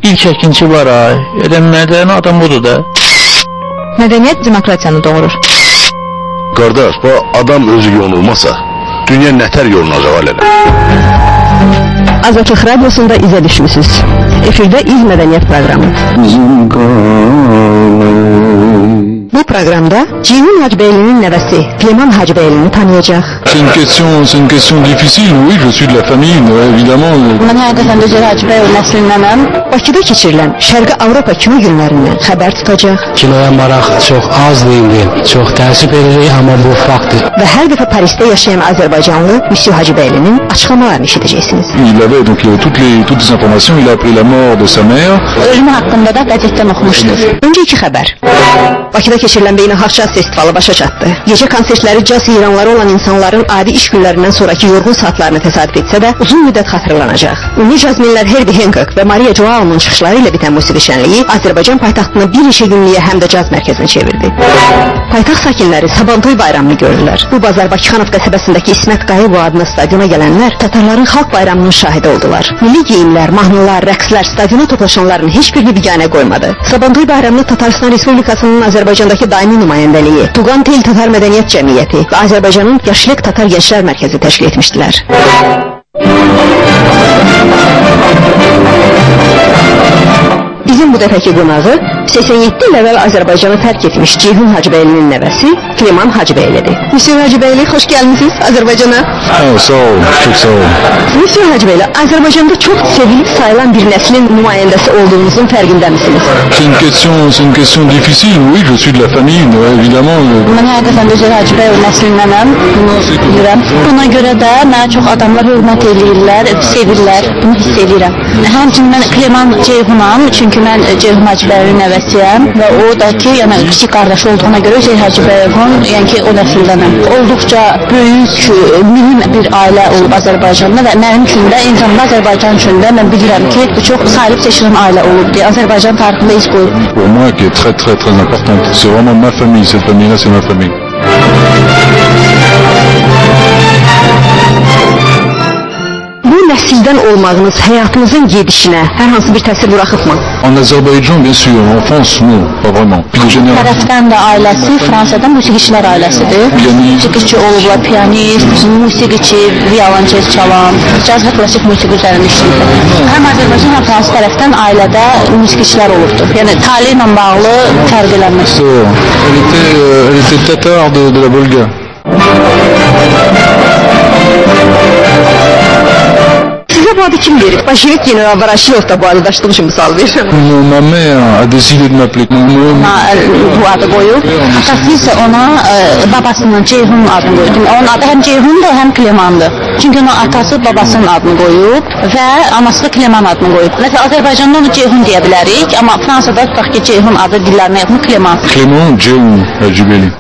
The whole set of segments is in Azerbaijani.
İlk əkinçi var ay. Elə mədəni adam budur da. Mədəniyyət demokratiyanı doğurur. Qardaş, bu adam özü yonulmasa, dünya nətər yolunacaq alələ? Azadlıq Radiyosunda izə düşmüsünüz. Efirdə İz Mədəniyyət proqramı. Bu proqramda Ceyhun Hacıbəylinin nəvəsi Kleman Hacıbəylini tanıyacaq. C'est une question difficile, oui, je suis de la famille, évidemment. Mən hər dəfə Özür Hacıbəyli nəslindənəm. Bakıda keçirilən Şərqi Avropa kino günlərindən xəbər tutacaq. Kinoya maraq çox azdır indi, çox təəssüf edirik, amma bu faktdır. Və hər dəfə Parisdə yaşayan Azərbaycanlı Müsyo Hacıbəylinin açıqlamalarını eşidəcəksiniz. Il avait donc toutes les informations, il a appris la mort de sa mère. Ölümü haqqında da qəzetdən oxumuşdur. Öncə iki xəbər. Bakıda keçirilən Beynəlxalq Caz Festivalı başa çatdı. Gecə konsertləri caz heyranları olan insanların adi iş günlərindən sonraki yorğun saatlarını təsadüf etsə də uzun müddət xatırlanacaq. Ünlü cazmenlər Herbie Hancock və Maria Joao'nun çıxışları ilə bitən musiqi şənliyi Azərbaycan paytaxtını bir neçə günlüyə həm də caz mərkəzinə çevirdi. Paytaxt sakinləri Sabantoy bayramını görürlər. Bu bazar Bakıxanov qəsəbəsindəki İsmət Qayıbov adına stadiona gələnlər Tatarların xalq bayramının şahidi oldular. Milli geyimlər, mahnılar, rəqslər stadiona toplaşanların heç birini biganə qoymadı. Sabantoy bayramını Tataristan Respublikasının Azərbaycandakı daimi nümayəndəliyi, Tuğan Tel Tatar Mədəniyyət Cəmiyyəti və Azərbaycanın Yaşlıq Tatar Gənclər Mərkəzi təşkil etmişdilər. Bizim bu dəfəki qonağı 87 il əvvəl Azərbaycanı tərk etmiş Ceyhun Hacıbəylinin nəvəsi Kleman Hacıbəylidir. Müsyo Hacıbəyli, xoş gəlmisiniz Azərbaycana. Sağ olun, çox sağ olun. Müsyo Hacıbəyli, Azərbaycanda çox sevilib sayılan bir nəslin nümayəndəsi olduğunuzun fərqində misiniz? C'est une question difficile, oui, je suis de la famille, évidemment. Mən hər dəfə Özür Hacıbəyli nəslindənəm, bunu bilirəm. Buna görə də mənə çox adamlar hörmət edirlər, sevirlər, bunu hiss edirəm. Həmçinin mən Kleman Ceyhunam, çünki mən Ceyhun Hacıbəylinin nəvəsiyəm və o da ki, yəni kiçik qardaşı olduğuna görə Özür Hacıbəylinin, yəni ki, o nəsildənəm. Olduqca böyük, mühüm bir ailə olub Azərbaycanda və mənim üçün də, insanlar Azərbaycan üçün də mən bilirəm ki, bu çox sahib seçilən ailə olub deyə Azərbaycan tarixində iz qoyub. Pour moi, qui est très très très importante, c'est vraiment ma famille, cette famille-là, c'est ma famille. Bu nəsildən olmağınız həyatınızın gedişinə hər hansı bir təsir buraxıbmı? En Azerbaïdjan, bien sûr, en France, non, pas vraiment. Puis de général. Tərəfdən də ailəsi Fransadan musiqiçilər ailəsidir. Musiqiçi olublar, piyanist, musiqiçi, violonçel çalan, caz və klassik musiqi üzərində işləyir. Həm Azərbaycan, həm Fransa tərəfdən ailədə musiqiçilər olubdur. Yəni tali ilə bağlı fərq eləmir. Elle était tatar de la Volga. Sizə bu adı kim verib? Başevik general Varashilov da bu adı daşıdığım misal verir. Ma mère a décidé de m'appeler. Bu adı qoyub. Atası isə ona babasının Ceyhun adını qoyub. Onun adı həm Ceyhundur, həm Klemandır. Çünki onun atası babasının adını qoyub və anası da Kleman adını qoyub. Məsələn, Azərbaycanda onu Ceyhun deyə bilərik, amma Fransada tutaq ki, Ceyhun adı dillərinə yaxın Kleman. Clément Ceyhun Hacıbəyli.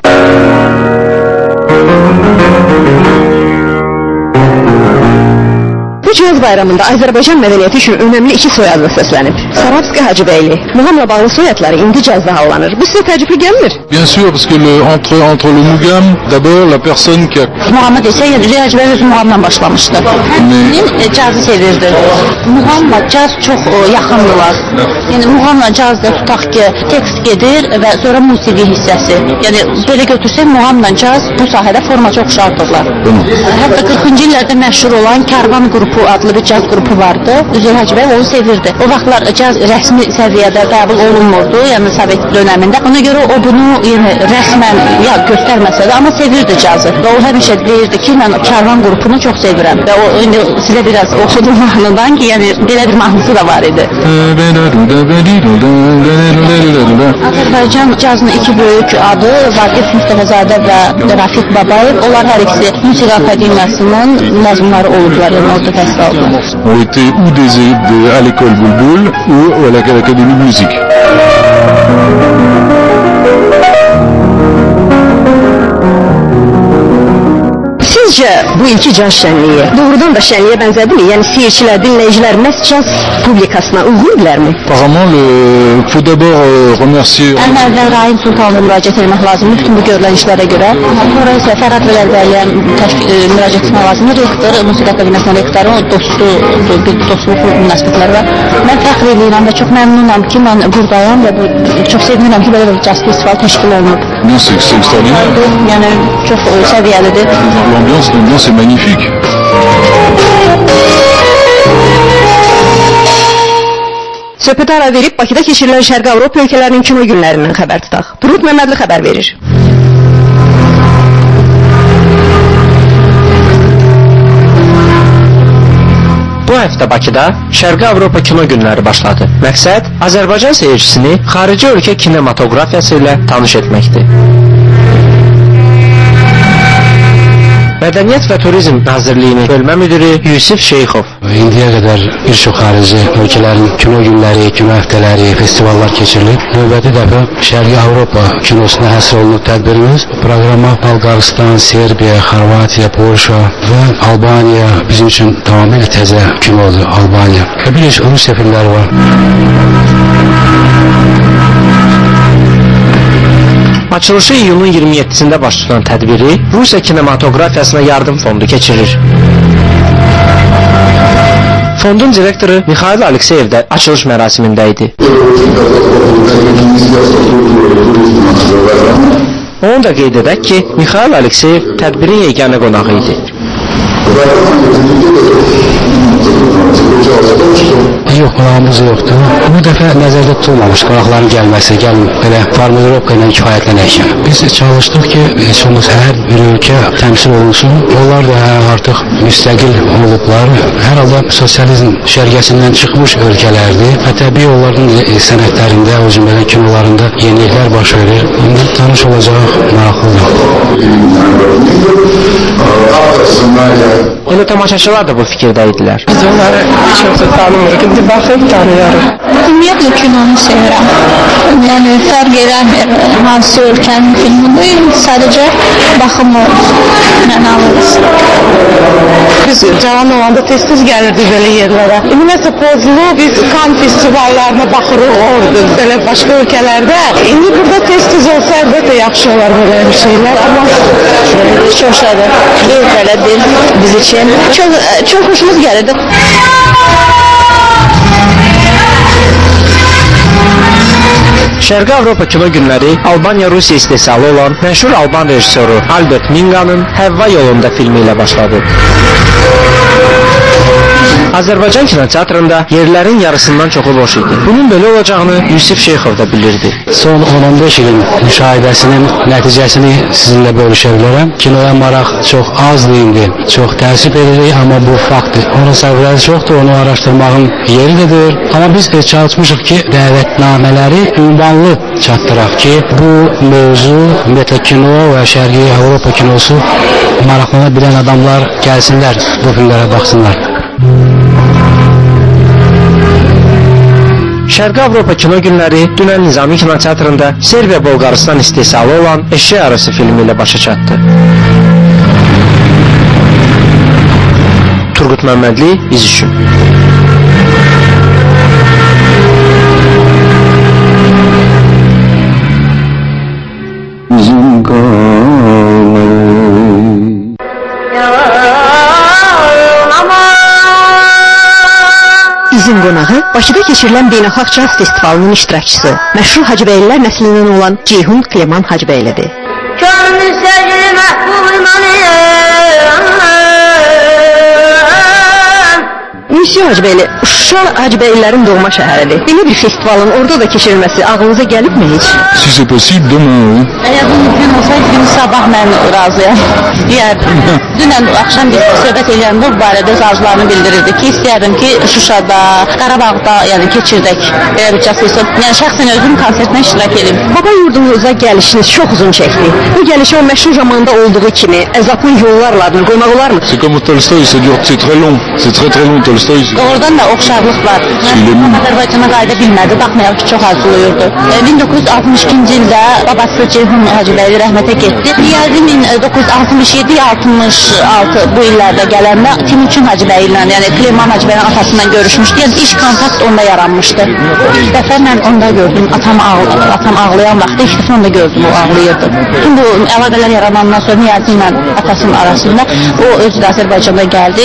Bu caz bayramında Azərbaycan mədəniyyəti üçün önəmli iki soyadla səslənib. Sarabski Hacıbəyli. Muğamla bağlı soyadları indi cazda havlanır. Bu sizə təəccüblü gəlmir? Bien sûr, parce que entre le Mugam, d'abord la personne qui a... Muğamı desə, yəni Hacıbəyli öz muğamla başlamışdı. Həmçinin cazı sevirdi. Muğamla caz çox yaxındılar. Yəni muğamla cazda tutaq ki, tekst gedir və sonra musiqi hissəsi. Yəni belə götürsək, muğamla caz bu sahədə forma çox şartdılar. Hətta 40-cı illərdə məşhur olan Karvan qrupu adlı bir caz qrupu vardı. Özür Hacıbəyli onu sevirdi. O vaxtlar caz rəsmi səviyyədə qəbul olunmurdu, yəni Sovet dönəmində. Ona görə o bunu yəni rəsmən ya göstərməsə də, amma sevirdi cazı. Və o həmişə deyirdi ki, mən Karvan qrupunu çox sevirəm. Və o indi sizə biraz oxuduğum mahnıdan ki, yəni belə bir mahnısı da var idi. Azərbaycan cazının iki böyük adı Vaqif Mustafəzadə və Rafiq Babayev. Onlar hər ikisi Musiqi Akademiyasının məzunları olublar, yəni orada təhsil aldılar. On était ou à l'école Boulboul ou à l'Académie de musique. Sizcə bu ilki caz şənliyi doğrudan da şənliyə bənzədirmi? Yəni seyircilər, dinləyicilər məhz caz publikasına uyğundularmı? Apparemment, il faut d'abord remercier. Ən əvvəl Rahim Sultanova müraciət etmək lazımdır bütün bu görülən işlərə görə. Sonra isə Fərhad Vələlbəliyə müraciət etmək lazımdır. Rektor, Musiqi Akademiyasının rektoru, dostluq münasibətləri var. Mən fəxr edirəm və çox məmnunam ki, mən buradayam və çox sevinirəm ki, belə bir caz festival təşkil olunub. Non, c'est extraordinaire. Yəni çox səviyyəlidir. L'ambiance est magnifique. Söhbətə ara verib Bakıda keçirilən Şərqi Avropa ölkələrinin kino günlərindən xəbər tutaq. Turut Məmmədli xəbər verir. Bu həftə Bakıda Şərqi Avropa kino günləri başladı. Məqsəd Azərbaycan seyircisini xarici ölkə kinematografiyası ilə tanış etməkdir. Mədəniyyət və Turizm Nazirliyinin bölmə müdiri Yusif Şeyxov. İndiyə qədər bir çox xarici ölkələrin kino günləri, kino həftələri, festivallar keçirilib. Növbəti dəfə Şərqi Avropa kinosuna həsr olunub tədbirimiz. Proqrama Bolqarıstan, Serbiya, Xorvatiya, Polşa və Albaniya bizim üçün tamamilə təzə kinodur, Albaniya. Və bir neçə Rusiya filmləri var. Açılışı iyunun 27-sində baş tutan tədbiri Rusiya kinematografiyasına yardım fondu keçirir. Fondun direktoru Mikhail Alekseyev də açılış mərasimində idi. Onu da qeyd edək ki, Mikhail Alekseyev tədbirin yeganə qonağı idi. Yox, qonağımız yoxdur. Bu dəfə nəzərdə tutulmamış qonaqların gəlməsi, belə formulirovka ilə kifayətlənək. Biz çalışdıq ki, heç olmaz hər bir ölkə təmsil olunsun. Onlar da artıq müstəqil olublar. Hər halda sosializm şərqəsindən çıxmış ölkələrdir və təbii onların sənətlərində, o cümlədən kinolarında yeniliklər baş verir. İndi tanış olacaq, maraqlıdır. Elə tamaşaçılar da bu fikirdə idilər. Biz onları çox da tanımırıq, indi baxıb tanıyarıq. Ümumiyyətlə kinonu sevirəm. Yəni fərq eləmir hansı ölkənin filmidir, sadəcə baxımı mənalıdır. Biz cavan olanda tez-tez gəlirdik belə yerlərə. Ümumiyyətlə pozulu biz Kan festivallarına baxırıq orada, belə başqa ölkələrdə. İndi burada tez-tez olsa əlbəttə yaxşı olar belə bir şeylər, amma Çox şadır, qeyfələdir biz üçün. Çox xoşumuz gəlirdi. Şərqi Avropa kino günləri Albaniya-Rusiya istehsalı olan məşhur Alban rejissoru Albert Minga'nın Həvva yolunda filmi ilə başladı. Azərbaycan kinoteatrında yerlərin yarısından çoxu boş idi. Bunun belə olacağını Yusif Şeyxov da bilirdi. Son 10-15 ilin müşahidəsinin nəticəsini sizinlə bölüşə bilərəm. Kinoya maraq çox azdır indi. Çox təəssüf edirik, amma bu faktdır. Onun səbəbləri çoxdur, onu araşdırmağın yeridir. Amma biz çalışmışıq ki, dəvətnamələri ünvanlı çatdıraq ki, bu mövzu, ümumiyyətlə kino və Şərqi Avropa kinosu maraqlana bilən adamlar gəlsinlər, bu filmlərə baxsınlar. Şərqi Avropa kino günləri dünən Nizami Kinoteatrında Serbiya-Bolqarıstan istehsalı olan Eşya Arası filmi ilə başa çatdı. Turgut Məmmədli, biz üçün. Bizim qonağı Bakıda keçirilən Beynəlxalq Caz Festivalının iştirakçısı, məşhur Hacıbəylilər nəslindən olan Ceyhun Kleman Hacıbəylidir. Müsyo Hacıbəyli, Şuşa Hacıbəylilərin doğma şəhəridir. Belə bir festivalın orada da keçirilməsi ağlınıza gəlibmi heç? Si c'est possible, demain, oui. Əgər bu mümkün olsaydı, gün sabah mən razıyam. Deyərdim. Dünən axşam biz söhbət edəndə bu barədə öz arzularını bildirirdi ki, istəyərdim ki, Şuşada, Qarabağda yəni keçirdək belə bir caz festival. Yəni şəxsən özüm konsertdən iştirak edeyim. Baba yurdunuza gəlişiniz çox uzun çəkdi. Bu gəlişə o məşhur zamanda olduğu kimi əzaplı yollarla adını qoymaq olarmı? C'est comme Tolstoy, c'est dur, c'est très long. C'est très long, Tolstoy. Doğrudan da oxşarlıq var. Azərbaycana qayıda bilmədi, baxmayaraq ki, çox arzulayırdı. 1962-ci ildə babası Ceyhun Hacıbəyli rəhmətə getdi. Riyazi 1967-66 bu illərdə gələndə Timuçin Hacıbəy ilə, yəni Süleyman Hacıbəyin atasından görüşmüşdü. Yəni ilk kontakt onda yaranmışdı. İlk dəfə mən onda gördüm, atam ağlayan vaxtı ilk dəfə onda gördüm, o ağlayırdı. Bütün bu əlaqələr yaradandan sonra Niyazi ilə atasının arasında o özü də Azərbaycanda gəldi.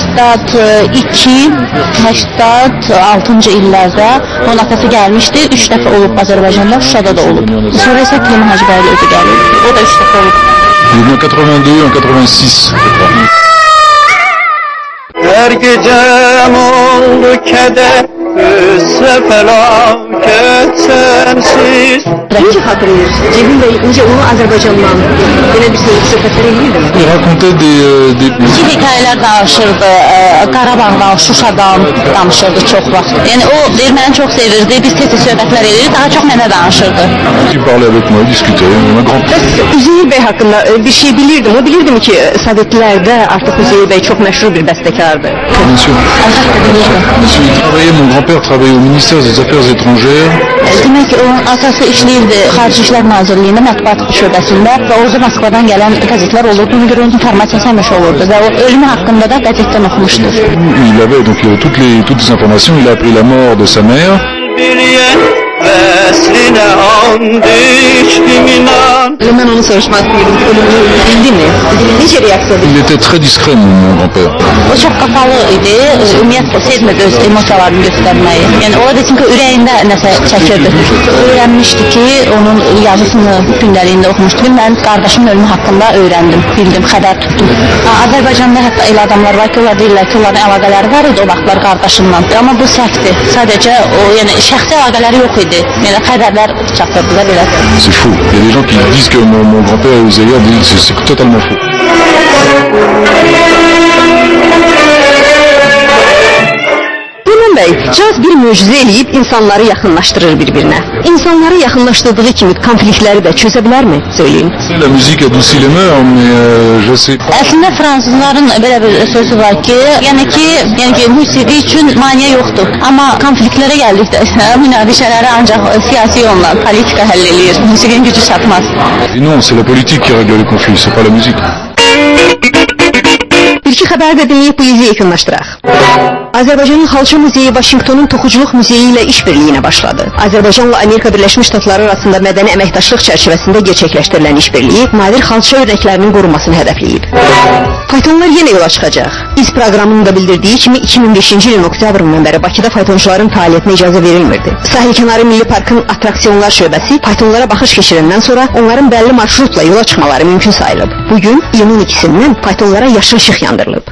82-86-cı illərdə onun atası gəlmişdi. 3 dəfə olub Azərbaycanda, Şuşada da olub. Sonra isə Süleyman Hacıbəyli özü gəlib. O da 3 dəfə olub. Il est né en 82, en 86. Her gecem oldu keder, üsse felaket sensiz. Necə xatırlayırsınız? Ceyhun bəy necə onu Azərbaycandan belə bir söhbətlər edirdi? Il racontait des İki hekayələr danışırdı, Qarabağdan, Şuşadan danışırdı çox vaxt. Yəni o deyir, məni çox sevirdi, biz tez-tez söhbətlər edirdik, daha çox mənə danışırdı. Il parlait avec moi, il discutait. Bəs Üzeyir bəy haqqında bir şey bilirdim. O bilirdim ki, Sovetlərdə artıq Üzeyir bəy çox məşhur bir bəstəkardır. Bien sûr. Mon grand-père travaillait au ministère des Affaires étrangères. Demək ki, onun atası işləyirdi Xarici İşlər Nazirliyində, mətbuat şöbəsində və orada Moskvadan gələn qəzetlər olurdu. Buna görə onun informasiyası həmişə olurdu və o ölümü haqqında da qəzetdən oxumuşdur. Il avait donc toutes les informations. Il a appris la mort de sa mère. Mən onu soruşmaq istəyirdim. Ölümünü bildi mi? Necə reaksiya Il était très discret, mon grand-père. O çox qapalı idi, ümumiyyətlə sevmirdi öz emosiyalarını göstərməyi. Yəni o desin ki, ürəyində nəsə çəkirdi. Öyrənmişdi ki, onun yazısını gündəliyində oxumuşdu. Mən qardaşımın ölümü haqqında öyrəndim, bildim, xəbər tutdum. Azərbaycanda hətta elə adamlar var ki, onlar deyirlər ki, onların əlaqələri var idi o vaxtlar qardaşımla. Amma bu səhvdir. Sadəcə o, yəni şəxsi əlaqələri yox idi. Yəni xəbərlər çatırdı da belə. C'est faux. Il y a des gens qui disent que mon grand-père est Uzaïa, c'est totalement faux. Ceyhun bəy, caz bir möcüzə eləyib insanları yaxınlaşdırır bir-birinə. İnsanları yaxınlaşdırdığı kimi konfliktləri də çözə bilərmi? Söyləyin. La musique adoucit les mœurs, mais je sais. Əslində fransızların belə bir sözü var ki, yəni ki musiqi üçün maneə yoxdur. Amma konfliktlərə gəldikdə münaqişələri ancaq siyasi yolla, politika həll eləyir. Musiqinin gücü çatmaz. Et non, c'est la politique qui règle les conflits, c'est pas la musique. Bir-iki xəbər də dinləyib bu izi yekunlaşdıraq. Azərbaycanın Xalça Muzeyi Vaşinqtonun Toxuculuq Muzeyi ilə işbirliyinə başladı. Azərbaycanla Amerika Birləşmiş Ştatları arasında mədəni əməkdaşlıq çərçivəsində gerçəkləşdirilən işbirliyi nadir xalça örnəklərinin qorunmasını hədəfləyib. Faytonlar yenə yola çıxacaq. İz proqramının da bildirdiyi kimi 2005-ci ilin oktyabrından bəri Bakıda faytonçuların fəaliyyətinə icazə verilmirdi. Sahilkənarı Milli Parkın Attraksiyonlar şöbəsi faytonlara baxış keçirəndən sonra onların bəlli marşrutla yola çıxmaları mümkün sayılıb. Bugün iyunun 2-sindən faytonlara yaşıl işıq yandırılıb.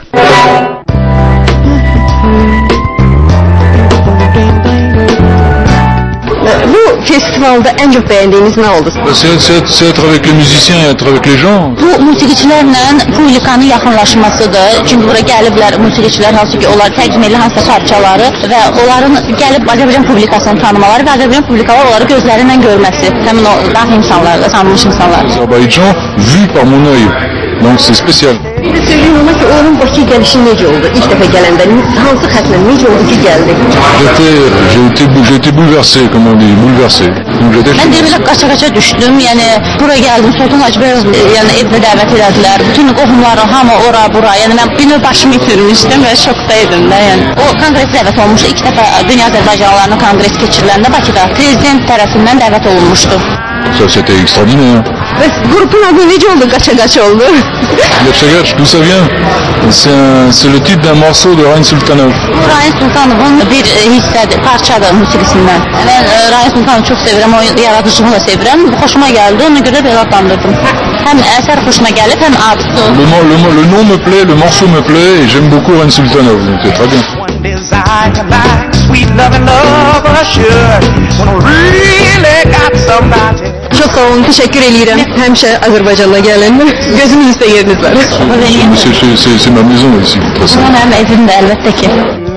Bu festivalda ən çox bəyəndiyiniz nə oldu? C'est être avec les musiciens et être avec les gens. Bu musiqiçilərlə publikanın yaxınlaşmasıdır. Çünki bura gəliblər musiqiçilər, hansı ki onlar təqdim edən hansısa parçaları və onların gəlib Azərbaycan publikasını tanımaları və Azərbaycan publikaları onları gözlərindən görməsi. Həmin o dahi insanlar, tanınmış insanlar. Azerbaïdjan vu par mon œil. Donc c'est spécial. Bir də söyləyim ona ki, onun Bakıya gəlişi necə oldu? İlk dəfə gələndə hansı xətlə necə oldu ki, gəldi? J'ai été bouleversé, comme on dit, bouleversé. Mən deyim elə qaça-qaça düşdüm. Yəni bura gəldim, Sultan Hacıbəy yəni evinə dəvət elədilər. Bütün qohumları, hamı ora, bura. Yəni mən bir növ başımı itirmişdim və şokda idim də. Yəni o konqres dəvət olmuşdu. İlk dəfə Dünya Azərbaycanlılarının konqresi keçiriləndə Bakıda prezident tərəfindən dəvət olunmuşdu. Ça c'était extraordinaire. Bəs qrupun adı necə oldu? Qaça-qaça oldu. Qaça-qaç, d'où ça vient? C'est le titre d'un morceau de Rain Sultanov. Rain Sultanovun bir hissədir, parçadır musiqisindən. Mən Rain Sultanovu çox sevirəm, o yaradıcılığını da sevirəm. Xoşuma gəldi, ona görə belə adlandırdım. Həm əsər xoşuma gəlib, həm adı. Le nom me plaît, le morceau me plaît et j'aime beaucoup Rain Sultanov, donc c'est très bien. Çox sağ olun, təşəkkür edirəm. Həmişə Azərbaycana gələn gözümüzdə yeriniz var. C'est ma maison ici. Mənim evim də əlbəttə ki.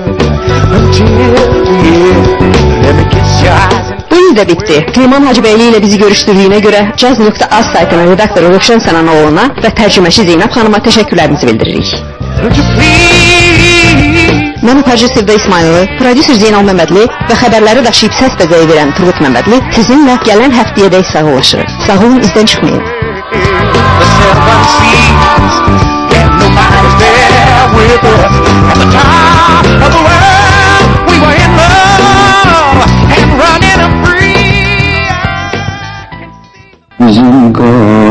Bu il də bitdi. Süleyman Hacıbəyli ilə bizi görüşdürdüyünə görə Caz.az saytının redaktoru Rövşən Sənanoğlu'na və tərcüməçi Zeynəb xanıma təşəkkürlərimizi bildiririk. Mən operacı Sevda İsmayılı, prodüser Zeynal Məmmədli və xəbərləri daşıyıb səs bəzəyi verən Turgut Məmmədli sizinlə gələn həftəyədək sağollaşırıq. Sağ olun, izdən çıxmayın. The seven seas, and nobody's there with us. At the top of the world, we were in love and running free. Bizim